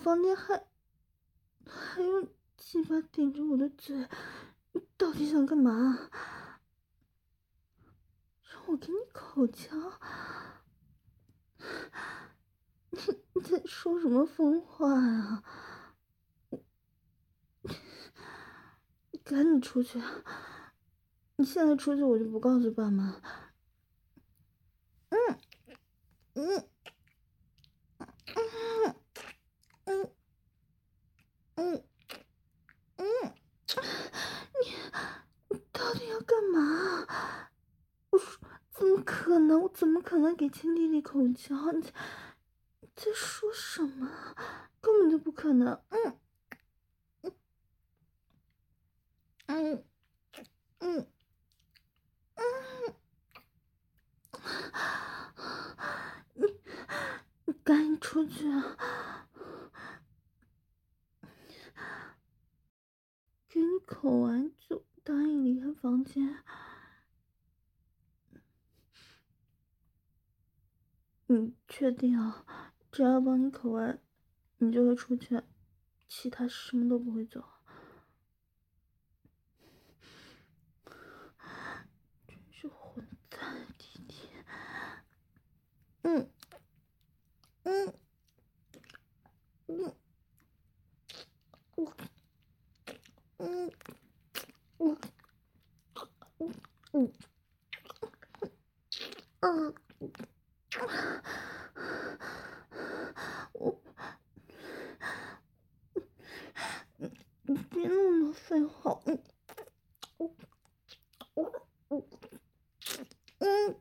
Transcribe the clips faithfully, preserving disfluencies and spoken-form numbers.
房间还还用鸡巴顶着我的嘴，你到底想干嘛？让我给你口交？你你在说什么疯话呀？你赶紧出去！你现在出去，我就不告诉爸妈。嗯嗯嗯嗯嗯嗯，你你到底要干嘛？我说怎么可能？我怎么可能给亲弟弟口交？你你在说什么？根本就不可能！嗯嗯嗯嗯，你你赶紧出去啊！给你口完就答应离开房间。你确定啊？只要帮你口完，你就会出去，其他什么都不会做。真是混蛋弟弟！嗯嗯嗯嗯嗯嗯嗯我你别那么多废话！嗯嗯嗯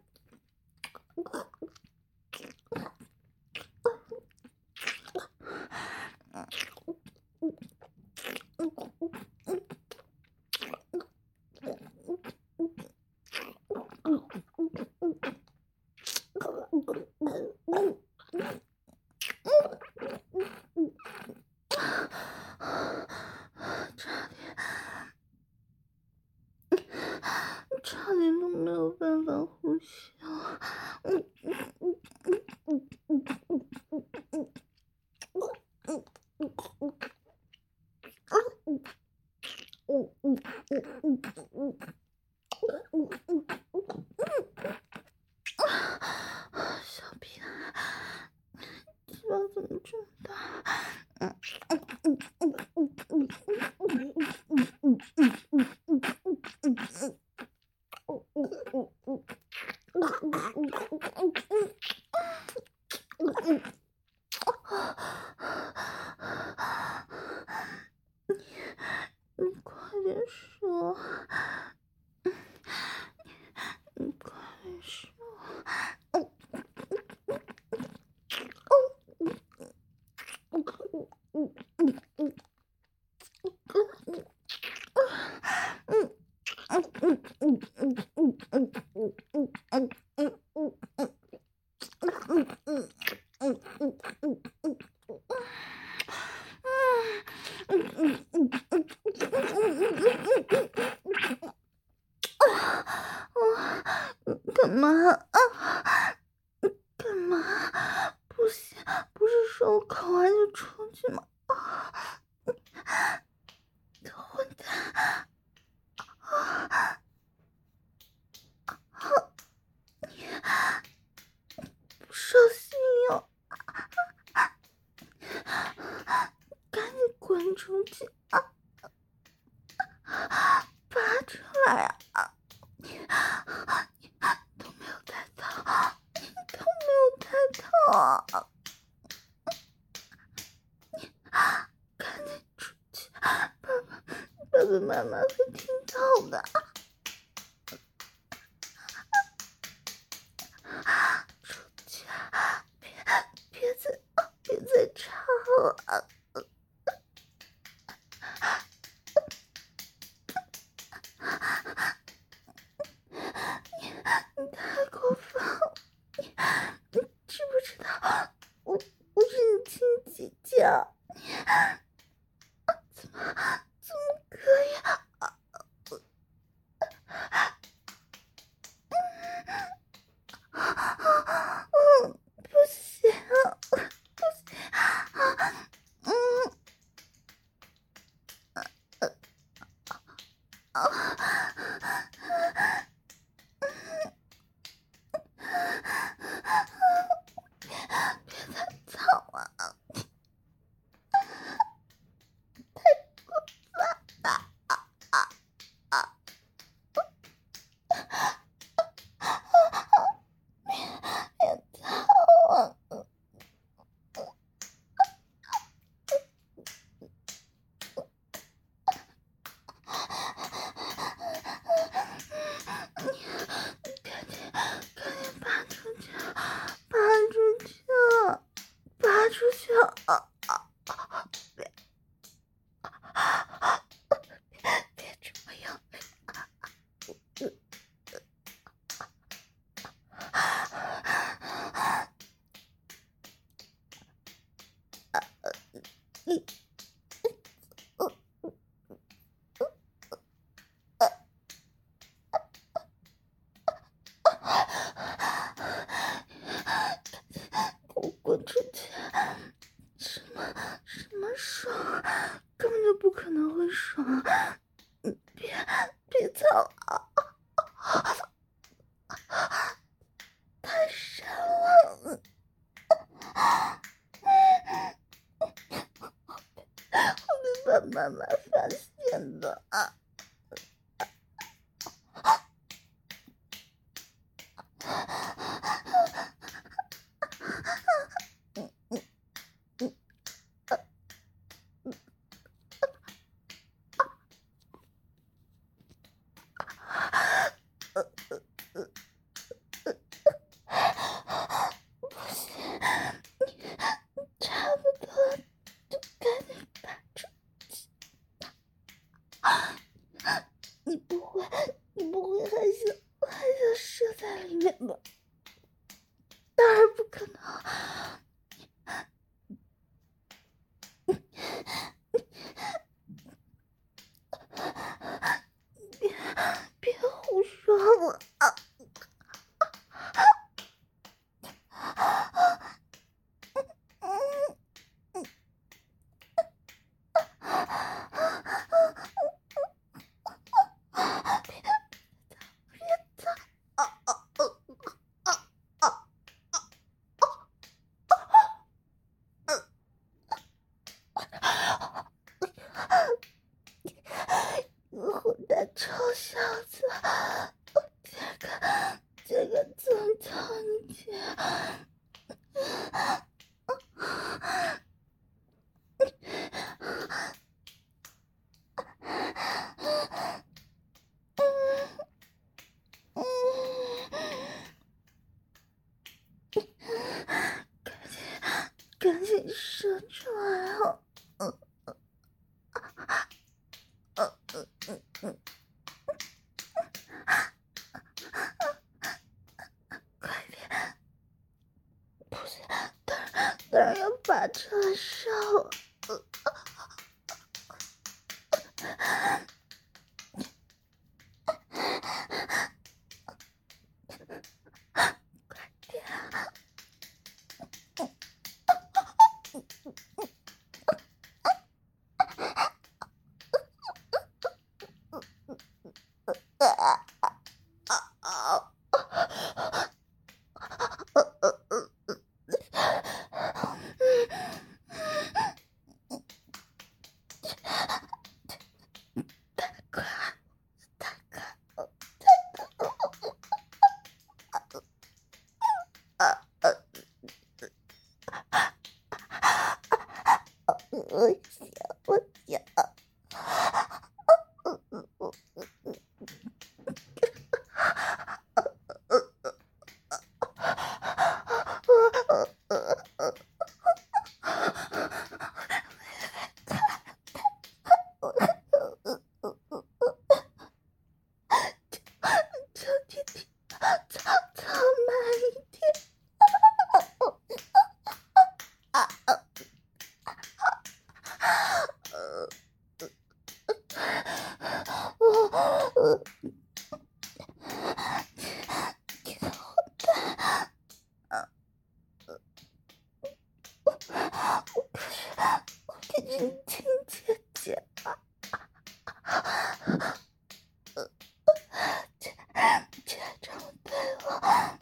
差点，差点都没有办法呼吸了。嗯嗯嗯嗯嗯嗯嗯嗯嗯嗯嗯嗯嗯嗯嗯嗯嗯，小屁孩，鸡巴怎么这么大？嗯嗯嗯嗯嗯嗯嗯嗯嗯嗯嗯嗯你快点说，你快点说。干嘛啊？干嘛？不行，不是说我口完就出去吗？啊！混蛋！不小心哟！赶紧滚出去啊！拔出来啊！你都没有戴套，你都没有戴套啊！赶紧出去，爸爸爸爸妈妈会听到的。出去，别别再别再吵了！你你太过分了！你你知不知道我我是你亲姐姐啊？你。怎么怎么可以啊？啊！你赶紧滚出去！爸爸爸爸妈妈会听到的。出去，别再吵了！你你太过分了！你你知不知道我我是你亲姐姐啊？你怎么怎么可以啊？啊！你赶紧滚出去！爸爸爸爸妈妈会听到的。 可能会爽，你别别操了，太深了，会被爸妈妈发现的啊！不行，你差不多了，就赶紧拔出去。你不会，你不会还想还想射在里面吧？当然不可能。别别胡说了啊！你个混蛋臭小子！这个这个怎么叫你姐？赶紧射出来哦！嗯嗯嗯嗯嗯嗯，快点！不行，当然当然要拔出来烧了。快点！我想，我想。求弟弟，操操慢一点！你个混蛋！我可是我可是你亲姐姐啊！这这这么对我，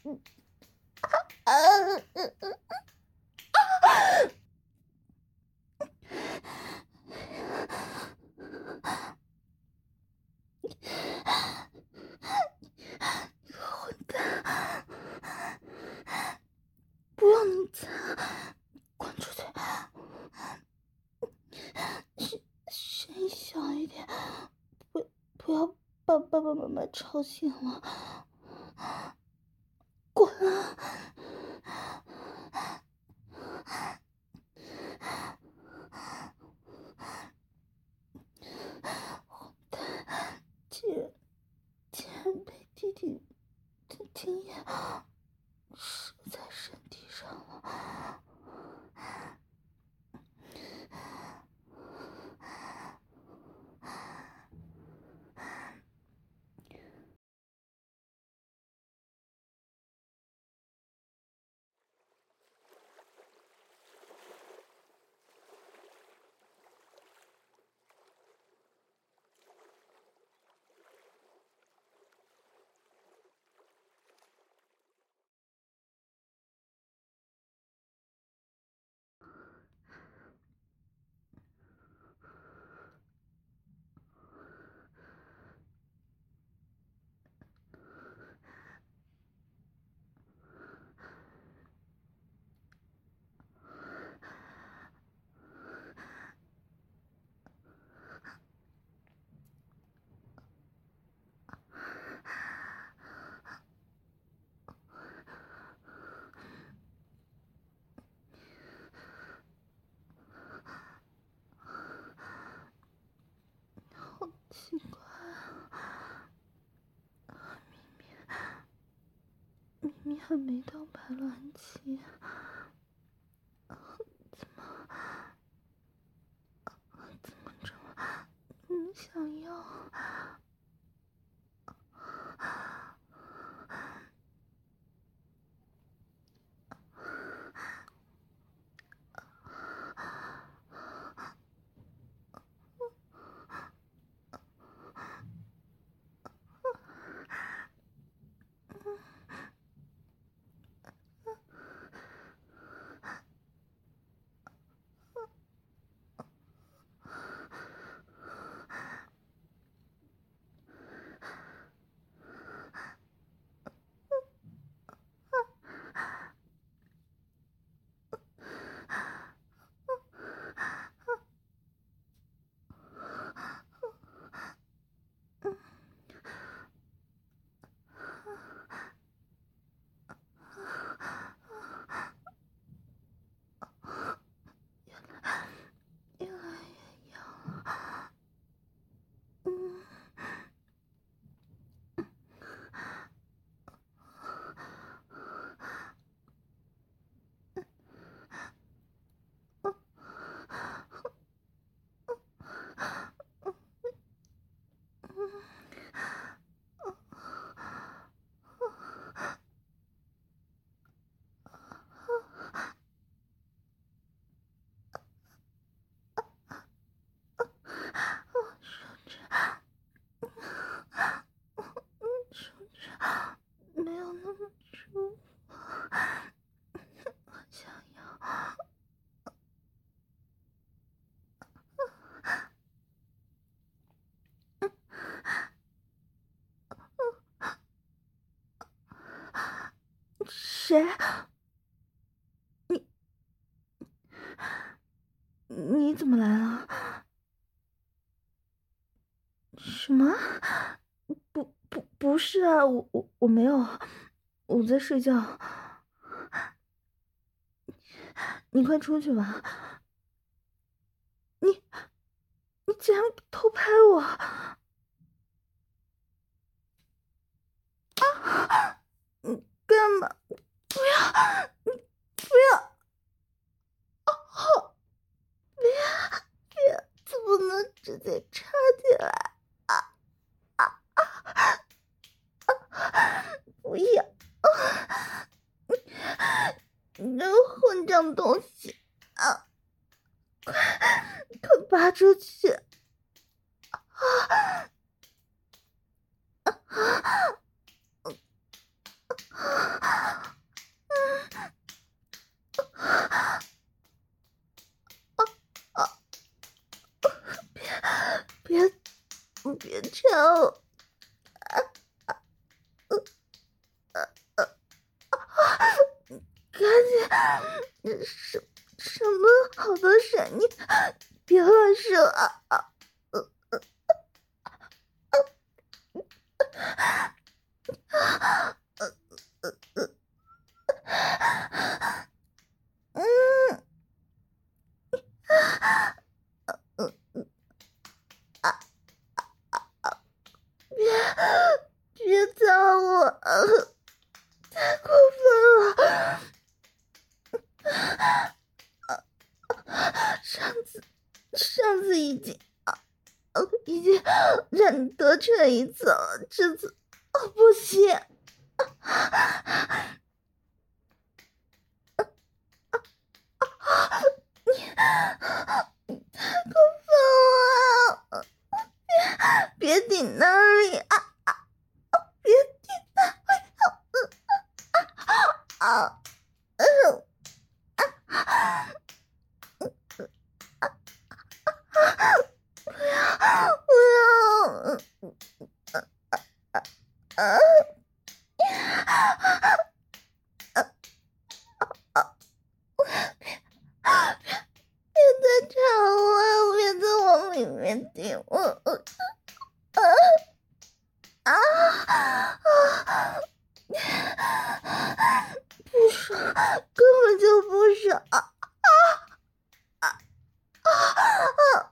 混蛋！不要你擦，滚出去！声声音小一点，不不要把爸爸妈妈吵醒了。滚啊！混蛋！竟然竟然被弟弟的精液射在身体上了。好奇怪啊！明明明明还没到排卵期，怎么怎么这么嗯想要？越来越痒了。嗯。手指没有那么舒服，我想要。谁？你你怎么来了？什么？不不不是啊，我我我没有，我在睡觉。你快出去吧！你你竟然偷拍我！啊！你干嘛？不要！你不要！哦，别别，怎么能直接插进来？啊啊啊！不要！你这个混账东西啊！快快拔出去！啊！ 什什么好多闪你，别乱说啊啊！呃呃呃呃呃嗯呃啊别别打我，太过分了！上次上次已经啊呃已经让你得逞一次了，这次哦不行！你太过分了！别别顶那里啊啊！别顶那里啊！啊嗯不要不要！别再吵我，别再往里面顶我！啊啊啊！不爽，根本就不爽！啊啊啊啊！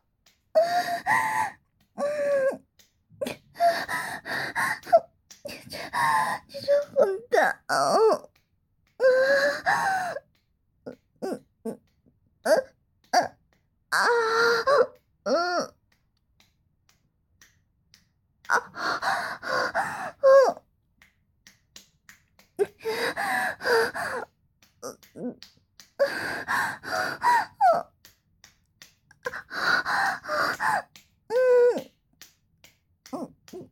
嗯，你这你这混蛋！嗯嗯嗯嗯嗯啊嗯啊嗯嗯。嗯嗯嗯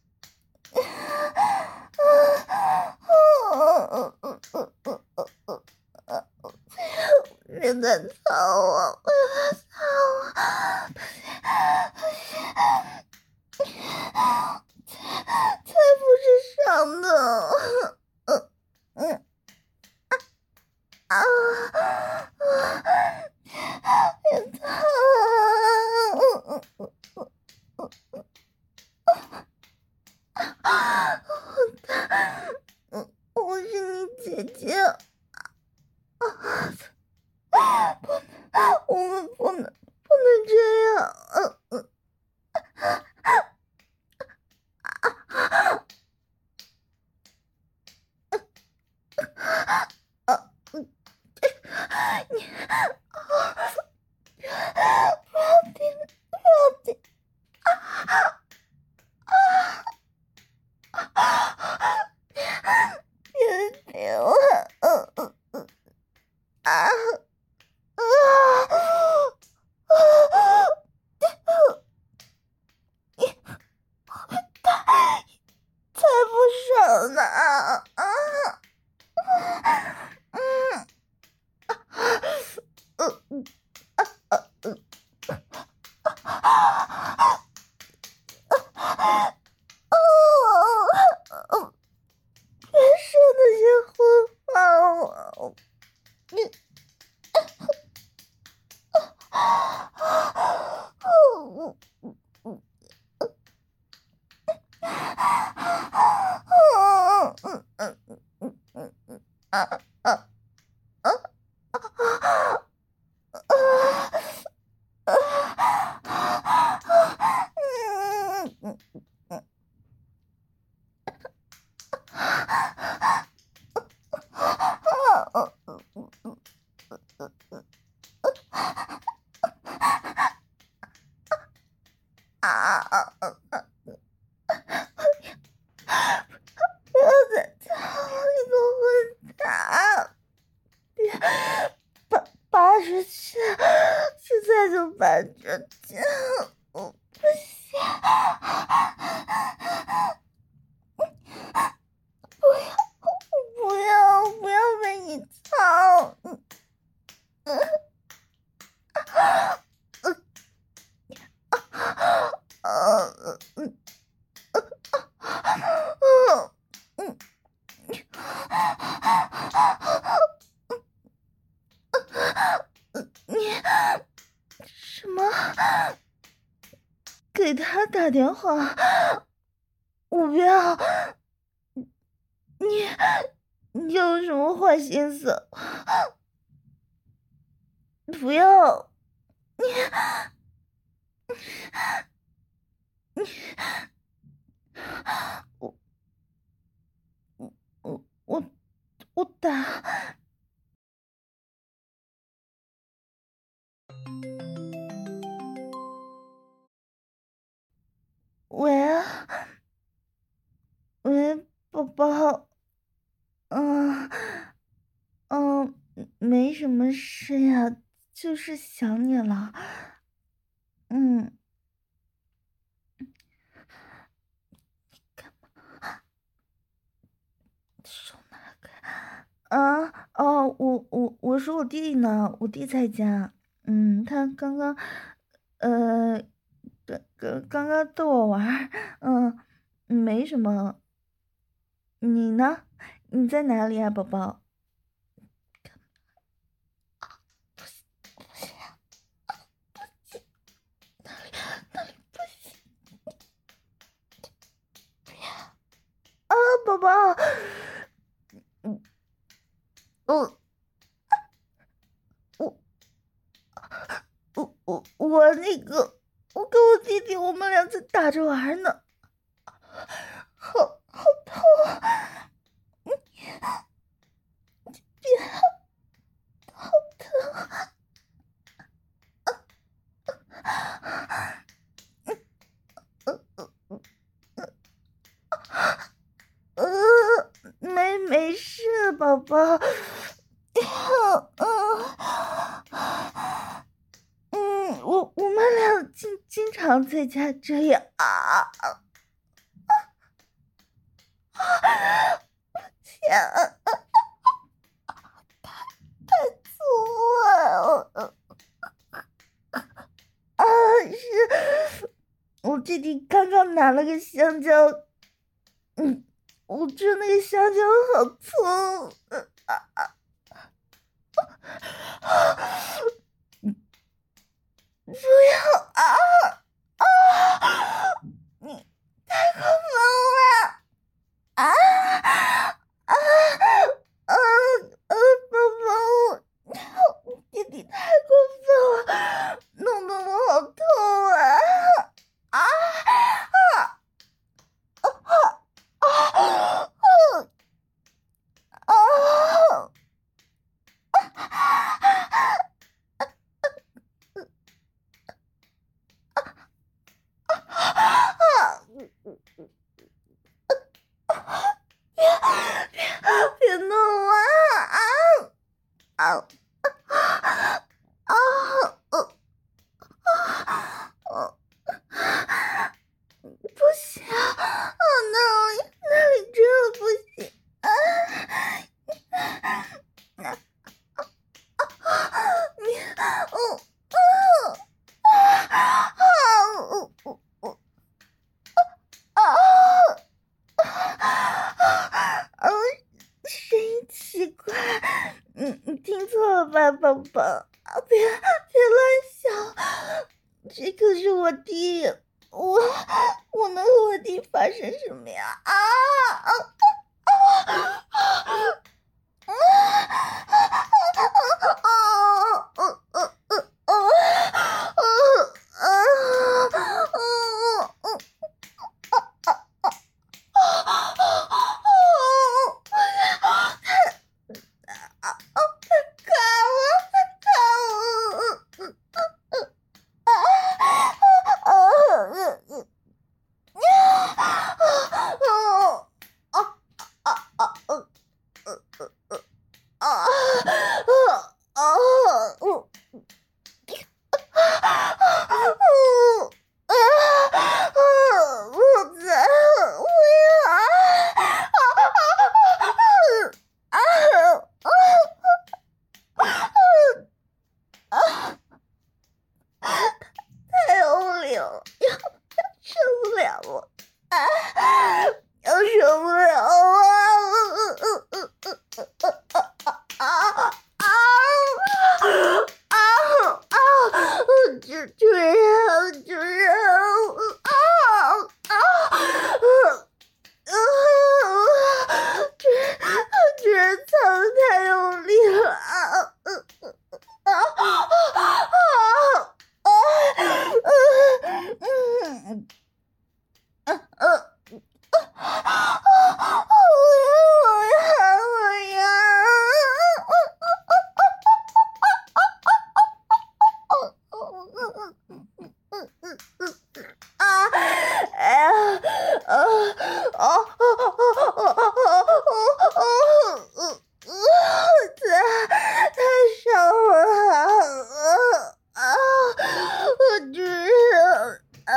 别再操我！别再操我！不行不行，才才不是上的。嗯嗯啊啊！别操！嗯嗯嗯，我是你姐姐。不能，我们不能，不能这样。嗯嗯啊嗯，你不要停，不要停！别停了！嗯嗯嗯啊啊啊！你才不爽呢！啊啊！嗯嗯嗯嗯哦，别说那些荤话了，你嗯嗯嗯嗯嗯嗯嗯嗯嗯啊啊啊啊！嗯嗯嗯啊啊啊！不要再操了，你个混蛋！别拔拔出去，现在就拔出去！我不行，不要不要不要被你操！嗯嗯嗯嗯嗯嗯。 打电话，我不要。你你有什么坏心思？不要你你我我我我打。喂啊，喂，宝宝。嗯嗯，没什么事呀，就是想你了。嗯。手拿开。啊哦，我我我说我弟弟呢，我弟在家。嗯，他刚刚，呃，刚刚刚刚逗我玩儿。嗯，没什么。你呢？你在哪里啊，宝宝？不行不行不行，哪里哪里不行？不要啊，宝宝。嗯，我我我我我那个，我跟我弟弟，我们俩在打着玩呢。好好痛啊！你别，好疼啊！呃，没没事，宝宝。嗯嗯，我我们俩经经常在家这样啊。天啊，太粗了！啊，是我弟弟刚刚拿了个香蕉。嗯，我觉得那个香蕉好粗。不要啊啊！你太过分了！啊啊啊啊！宝宝，弟弟太过分了，弄得我好痛啊！啊啊啊啊啊！别弄了啊！啊啊！呃呃不行啊！那里那里真的不行啊！那你哦哦啊啊！我我我啊！啊，声音奇怪。嗯，你听错了吧，宝宝？啊，别别乱想，这可是我弟，我我能和我弟发生什么呀？啊啊啊啊！ 主人操的太用力了啊！啊啊啊啊！嗯嗯嗯。啊！我要，我要，我要！啊！哎呀！啊！啊！啊！太太伤了！啊！我主人啊！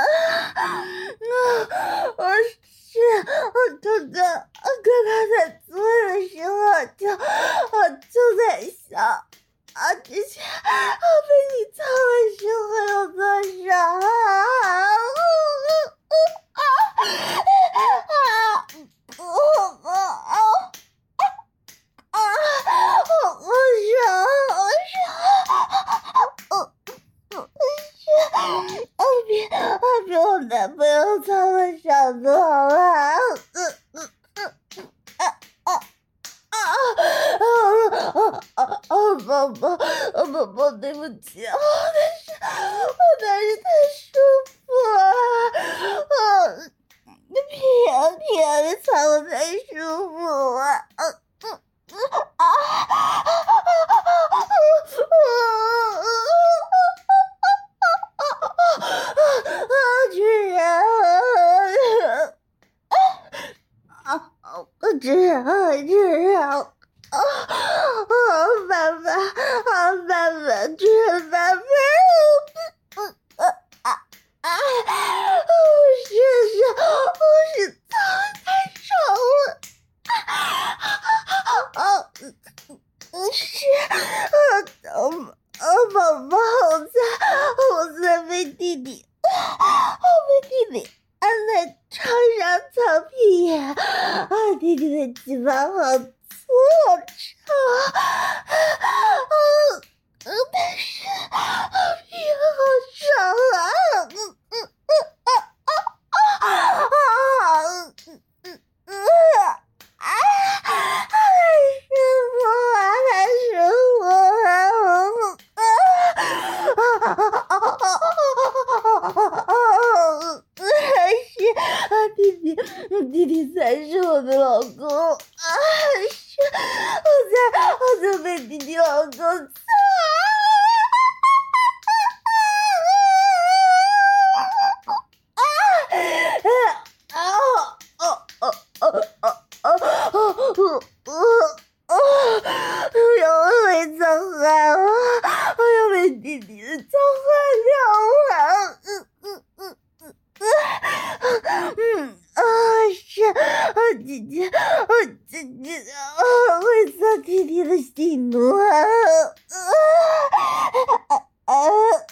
我是我刚刚刚刚在做的时候就我就在想啊，之前我被你操的时候有多少啊？比我男朋友操的少多了。宝宝，宝宝，对不起，我但是，我但是太舒服了，啊，偏偏的操我太舒服了，啊啊啊！主人，啊，主人，主人。啊啊！爸爸，啊爸爸，主人爸爸，嗯啊啊啊！我是是，我是操太爽了，啊嗯是啊啊宝宝，我在我在被弟弟，我被弟弟按在床上操屁眼，啊弟弟的鸡巴好。我好臭啊！嗯，但是屁好爽啊！嗯嗯嗯啊啊啊啊！嗯嗯嗯啊！太舒服了，太舒服了！啊啊啊啊啊啊！还是啊，弟弟，弟弟才是我的老公啊！我在，我在被弟弟老公操！啊！啊！啊！啊！啊！啊！啊！啊！我又被操坏了，我又被弟弟操坏掉了。嗯嗯嗯嗯嗯啊！是啊，姐姐，啊姐姐，啊会操弟弟的喜怒啊！啊啊啊！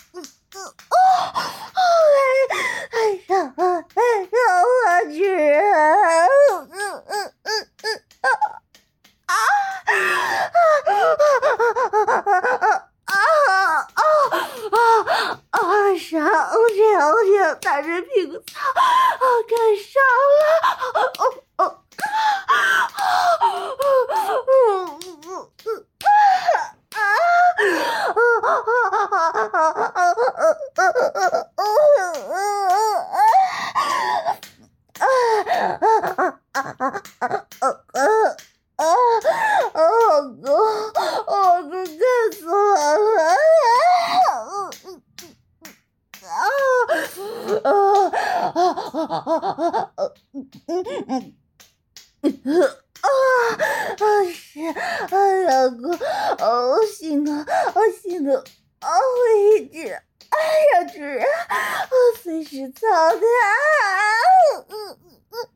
太爽了，太爽了，主人！嗯嗯嗯嗯啊啊啊啊啊！爽！我这样，我这样打着屁股操，啊，干爽了！哦哦啊是啊，老公，哦，我心疼，我心疼，哦，我一直，哎呀，主人，我随时操他，嗯嗯嗯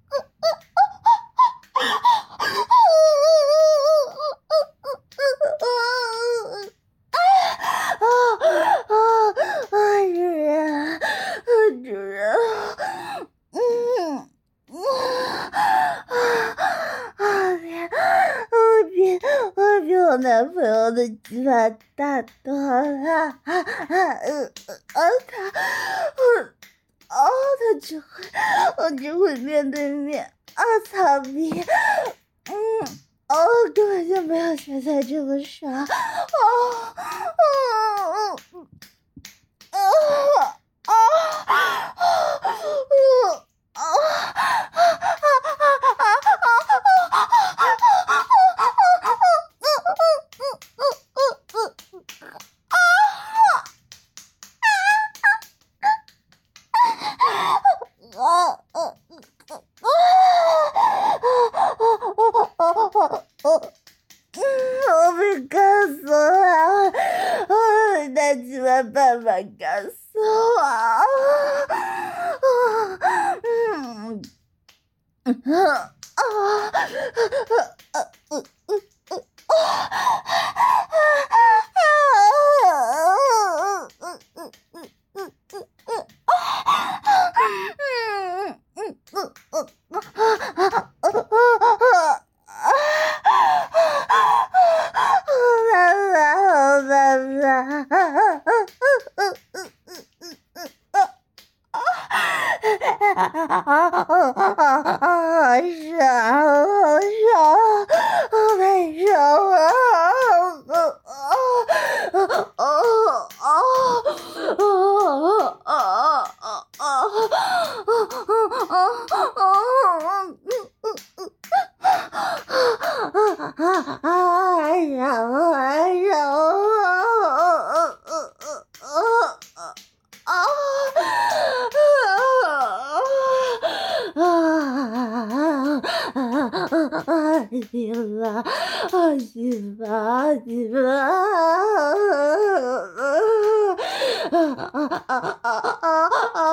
啊啊啊！主人，主人，嗯。啊！别！我比我比我男朋友的鸡巴大多了！啊啊呃啊他，我哦他只会，我只会面对面啊操逼！嗯哦，根本就没有现在这么傻。哦，哦，哦，哦，我被干死了！啊，拿起来办法干死我！啊，嗯，啊啊好爽，好爽，好太爽了！哦哦哦哦哦媳妇，啊媳妇，啊媳妇，啊啊啊啊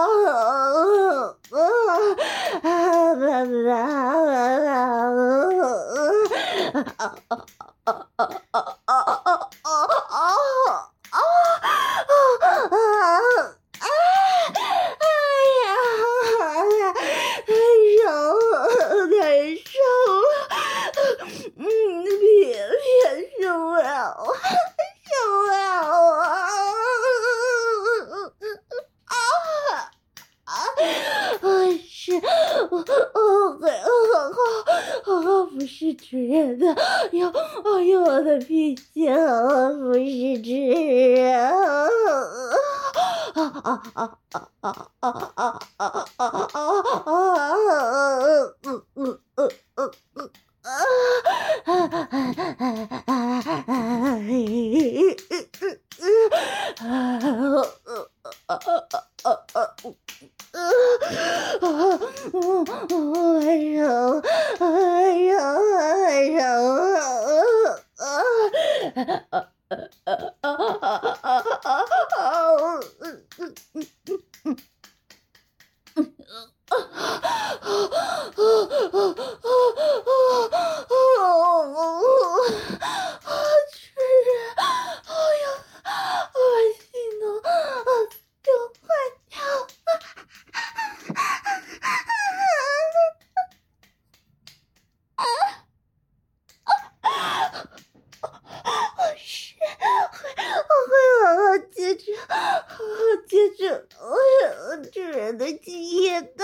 不是吃人的，有哦有我的脾气，我不是吃人。啊啊啊啊啊啊啊啊啊啊啊！嗯嗯嗯嗯嗯哎呀，哎呀，哎呀！吃人！哎呀，恶心哦！给我快跳！我是会，我会好好接着，好好接着，我有吃人的经验的。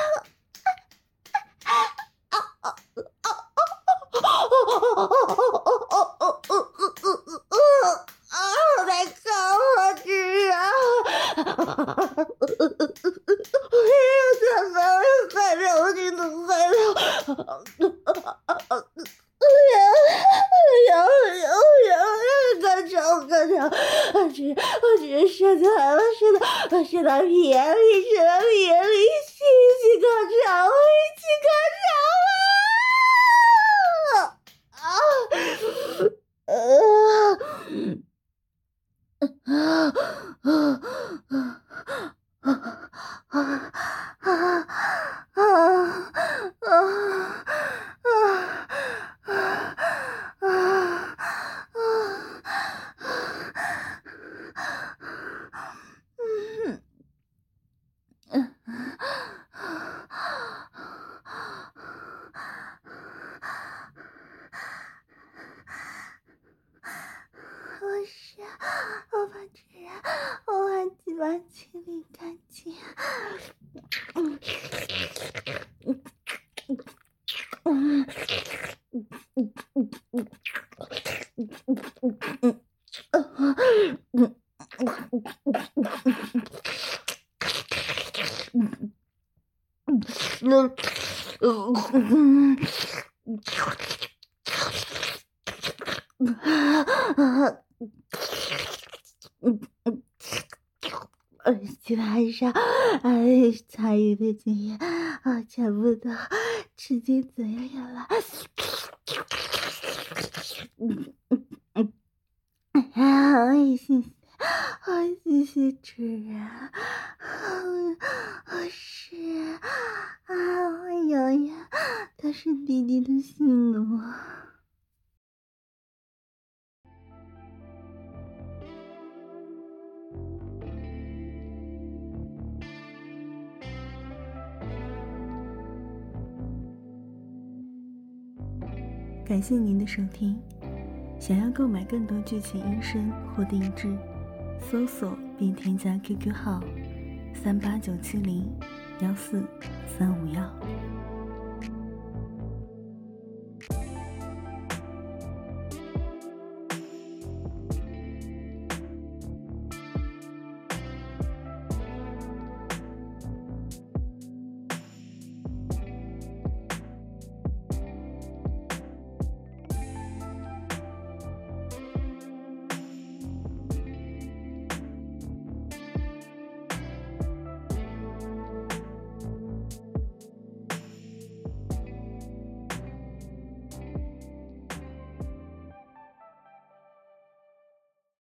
啊！来看我吃啊！哎呀，怎么快点，我真的快点！哎呀哎呀哎呀！高潮高潮！我只我只是射在了，射到我射到皮眼里，射到皮眼里，一起高潮，一起高潮啊！啊！啊啊啊啊啊啊我是我把这人，我把鸡巴清理干净。嗯嗯嗯嗯呃，期待上，哎，参与的经验啊，全部都吃进嘴里了。嗯嗯嗯，哎，谢谢，啊，谢谢主人，啊，是啊，洋洋，他是弟弟的心奴。感谢您的收听。想要购买更多剧情音声或定制，搜索并添加 Q Q 号三八九七零幺四三五幺。